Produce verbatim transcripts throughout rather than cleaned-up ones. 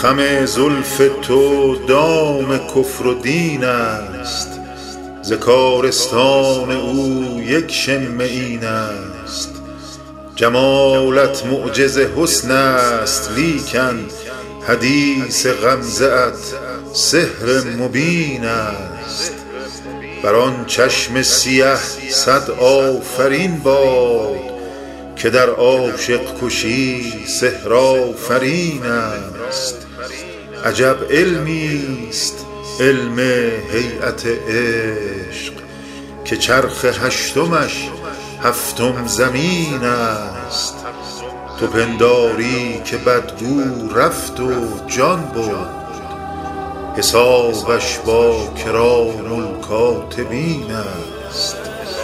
خم زلف تو دام کفر و دین است، ز کارستان او یک شمه این است. جمالت معجز حسن است لیکن حدیث غمزه ات سحر مبین است. بر آن چشم سیه صد آفرین باد که در عاشق کشی سحر آفرین است. عجب علمی است علم هیئت عشق که چرخ هشتمش هفتم زمین است. تو پنداری که بدگو رفت و جان برد، حسابش با کرام الکاتبین است.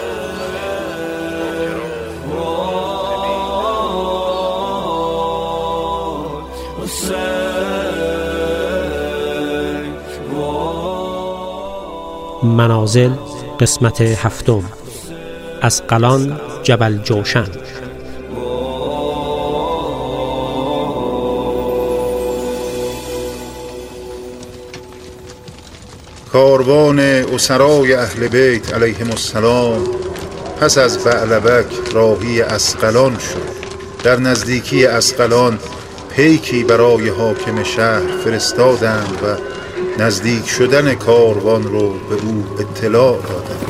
منازل قسمت هفتم. اسقلان جبل جوشن. کاروان اسرای اهل بیت علیهم السلام پس از بعلبک راهی اسقلان شد. در نزدیکی اسقلان پیکی برای حاکم شهر فرستادند و نزدیک شدن کاروان رو به او اطلاع دادند.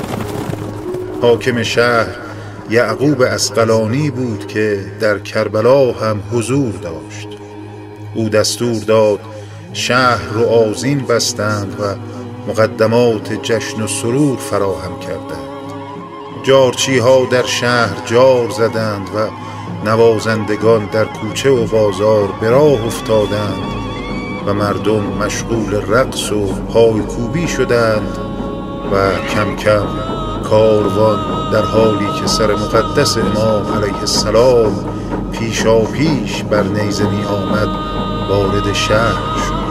حاکم شهر یعقوب اسقلانی بود که در کربلا هم حضور داشت. او دستور داد شهر رو آذین بستند و مقدمات جشن و سرور فراهم کردند. جارچی ها در شهر جار زدند و نوازندگان در کوچه و بازار به راه افتادند و مردم مشغول رقص و پایکوبی شدند و کم کم کاروان در حالی که سر مقدس امام علیه السلام پیشا پیش بر نیزه می آمد وارد شهر شد.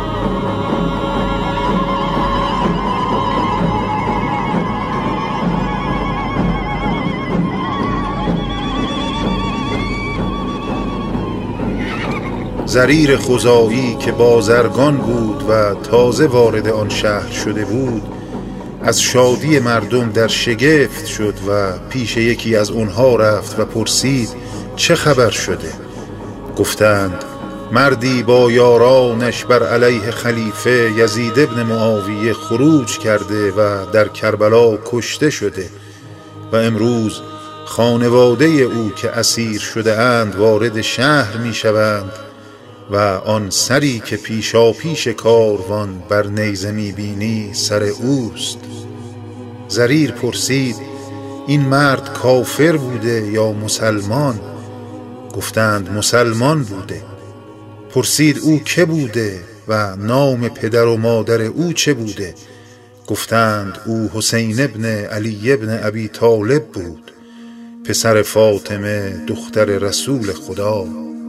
زریر خزاعی که بازرگان بود و تازه وارد آن شهر شده بود از شادی مردم در شگفت شد و پیش یکی از اونها رفت و پرسید چه خبر شده؟ گفتند مردی با یارانش بر علیه خلیفه یزید ابن معاویه خروج کرده و در کربلا کشته شده و امروز خانواده او که اسیر شده اند وارد شهر می شوند و آن سری که پیشا پیش کاروان بر نیزه می بینی سر اوست. زریر پرسید این مرد کافر بوده یا مسلمان؟ گفتند مسلمان بوده. پرسید او که بوده و نام پدر و مادر او چه بوده؟ گفتند او حسین ابن علی ابن ابی طالب بود، پسر فاطمه دختر رسول خدا.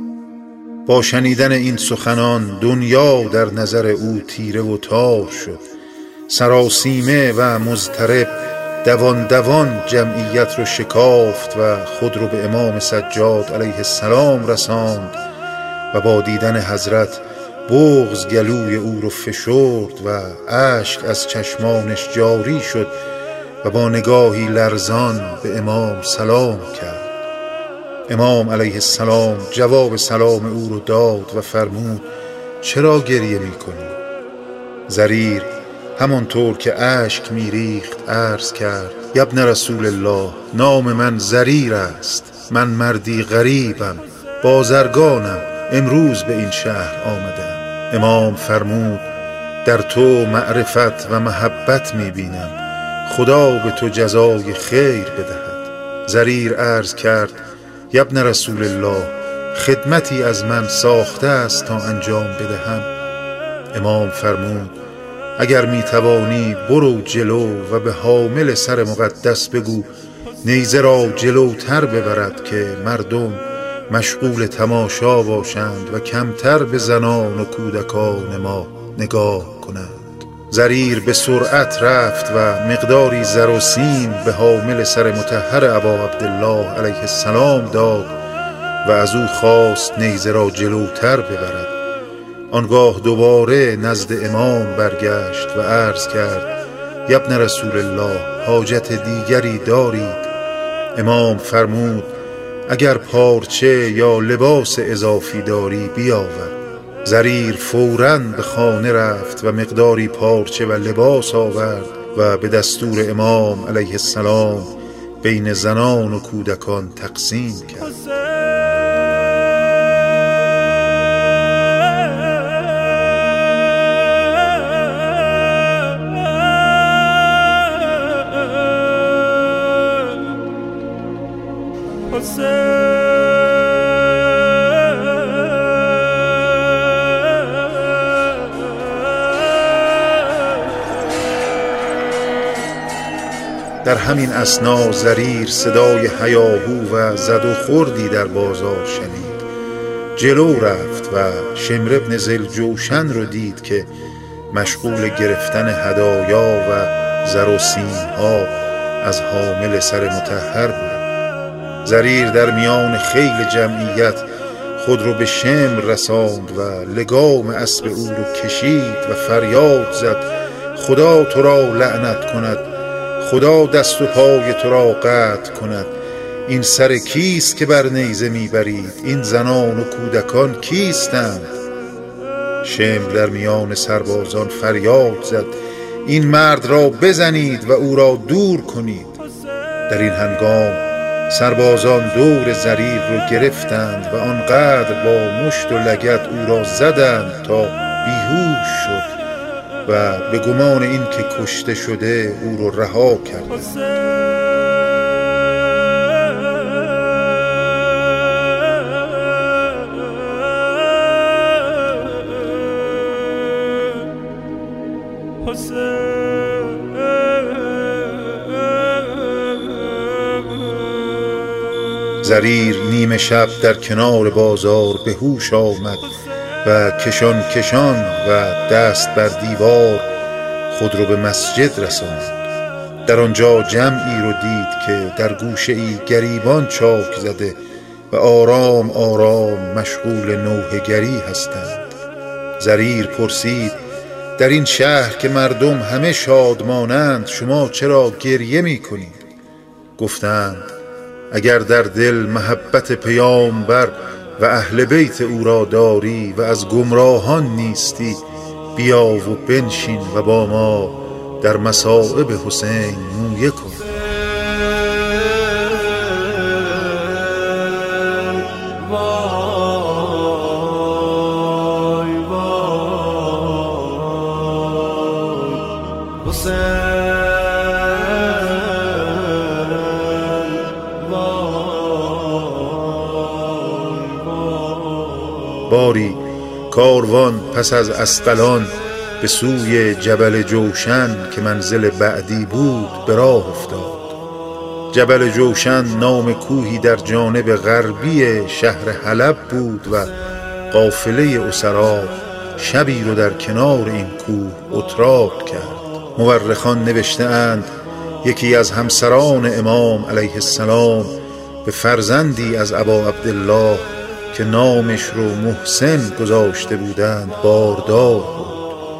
با شنیدن این سخنان دنیا در نظر او تیره و تار شد. سراسیمه و مضطرب دوان دوان جمعیت رو شکافت و خود رو به امام سجاد علیه السلام رساند و با دیدن حضرت بغض گلوی او رو فشرد و اشک از چشمانش جاری شد و با نگاهی لرزان به امام سلام کرد. امام علیه السلام جواب سلام او رو داد و فرمود چرا گریه می کنی؟ زریر همانطور که اشک می ریخت عرض کرد ابن رسول الله نام من زریر است، من مردی غریبم، بازرگانم، امروز به این شهر آمدم. امام فرمود در تو معرفت و محبت می بینم، خدا به تو جزای خیر بدهد. زریر عرض کرد ابن رسول الله خدمتی از من ساخته است تا انجام بدهم. امام فرمود اگر می توانی برو جلو و به حامل سر مقدس بگو نیزه را جلوتر ببرد که مردم مشغول تماشا باشند و کمتر به زنان و کودکان ما نگاه کنند. زریر به سرعت رفت و مقداری زر و سیم به حامل سر مطهر ابا عبدالله علیه السلام داد و از او خواست نیزه را جلوتر ببرد. آنگاه دوباره نزد امام برگشت و عرض کرد ابن رسول الله حاجت دیگری دارید؟ امام فرمود اگر پارچه یا لباس اضافی داری بیاور. زریر فوراً به خانه رفت و مقداری پارچه و لباس آورد و به دستور امام علیه السلام بین زنان و کودکان تقسیم کرد. در همین اثنا زریر صدای هیاهو و زد و خوردی در بازار شنید. جلو رفت و شمر ابن ذوالجوشن رو دید که مشغول گرفتن هدایا و زر و سیم‌ها از حامل سر مطهر بود. زریر در میان خیل جمعیت خود رو به شمر رساند و لگام اسب او رو کشید و فریاد زد خدا تو را لعنت کند، خدا دست و پای تو را قطع کند. این سر کیست که بر نیزه میبرید؟ این زنان و کودکان کیستند؟ شمر در میان سربازان فریاد زد این مرد را بزنید و او را دور کنید. در این هنگام سربازان دور زریر رو گرفتند و آنقدر با مشت و لگد او را زدند تا بیهوش شد و به گمان این که کشته شده او رو رها کردند. زریر نیمه شب در کنار بازار به هوش آمد و کشان کشان و دست بر دیوار خود رو به مسجد رساند. در آنجا جمعی رو دید که در گوشه ای گریبان چاک زده و آرام آرام مشغول نوحه گری هستند. زریر پرسید در این شهر که مردم همه شادمانند شما چرا گریه می کنید؟ گفتند اگر در دل محبت پیامبر و اهل بیت او را داری و از گمراهان نیستی بیا و بنشین و با ما در مصائب حسین مویه کن. باری کاروان پس از اسقلان به سوی جبل جوشن که منزل بعدی بود به راه افتاد. جبل جوشن نام کوهی در جانب غربی شهر حلب بود و قافله اسرا شبی رو در کنار این کوه اتراق کرد. مورخان نوشته اند یکی از همسران امام علیه السلام به فرزندی از ابا عبدالله که نامش رو محسن گذاشته بودند باردار بود.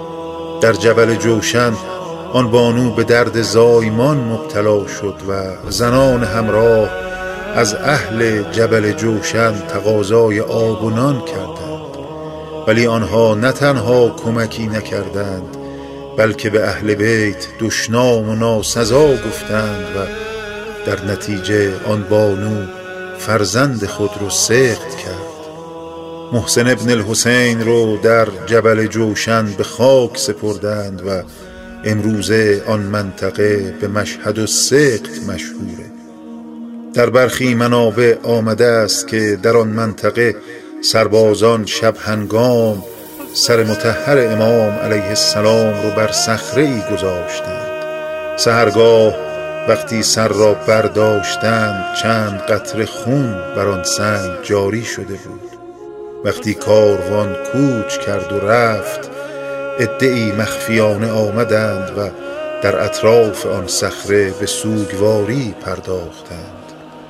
در جبل جوشن آن بانو به درد زایمان مبتلا شد و زنان همراه از اهل جبل جوشن تقاضای آب و نان کردند، ولی آنها نه تنها کمکی نکردند بلکه به اهل بیت دشنام و ناسزا گفتند و در نتیجه آن بانو فرزند خود رو سقط کرد. محسن ابن الحسین رو در جبل جوشن به خاک سپردند و امروزه آن منطقه به مشهد السقط مشهوره. در برخی منابع آمده است که در آن منطقه سربازان شب هنگام سر مطهر امام علیه السلام رو بر صخره ای گذاشتند. سحرگاه وقتی سر را برداشتند چند قطره خون بر آن سنگ جاری شده بود. وقتی کاروان کوچ کرد و رفت عده‌ای مخفیانه آمدند و در اطراف آن صخره به سوگواری پرداختند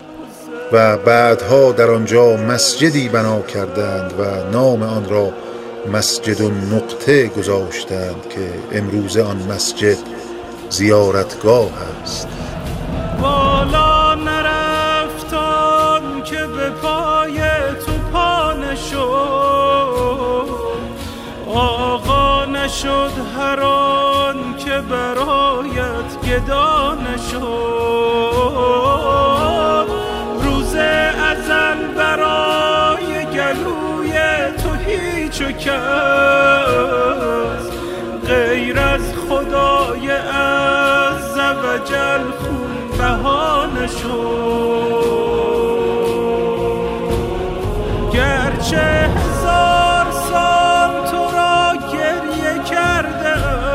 و بعدها در آنجا مسجدی بنا کردند و نام آن را مسجد و نقطه گذاشتند که امروز آن مسجد زیارتگاه است. بالا نرفتان که به پای تو پا نشد، آقا نشد هر آن که برایت گدا نشد. روز ازل برای گلوی تو هیچ و کس غیر از خدای عز و جل خون بها نشد. گرچه هزار سال تو را گریه کرده،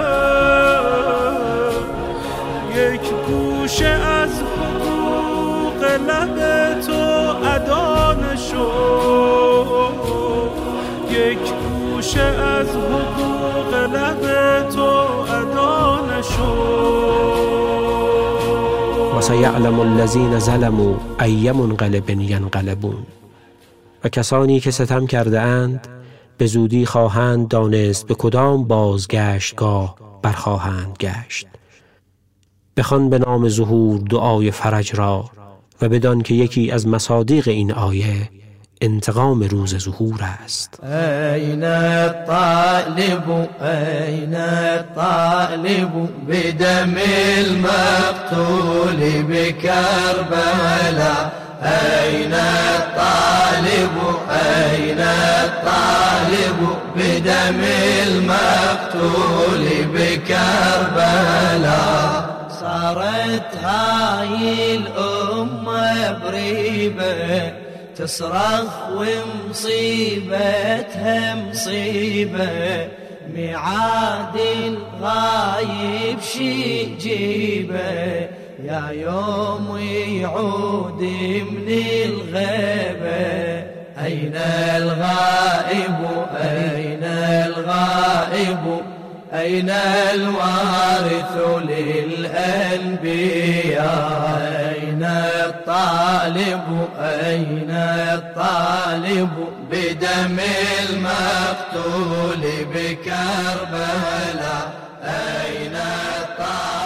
یک گوشه از حقوق لب تو ادا نشد، یک گوشه از حقوق لب تو ادا نشد. و سیعلم الذین ظلموا ای منقلب ینقلبون. و کسانی که ستم کرده اند به زودی خواهند دانست به کدام بازگشتگاه برخواهند گشت. بخوان به نام ظهور دعای فرج را و بدان که یکی از مصادیق این آیه انتقام روز ظهور است. این الطالب این الطالب بدم المقتول بكربلاء. این الطالب این الطالب بدم المقتول بكربلاء. صارت هاي الأمة بريبة تصرخ ومصيبتها مصيبة، ميعاد الغايب شي جيبه يا يوم يعود من الغيبة. أين الغائب أين الغائب أين الوارث للأنبياء. أين الطالب أين الطالب بدم المقتول بكربلاء. أين الطالب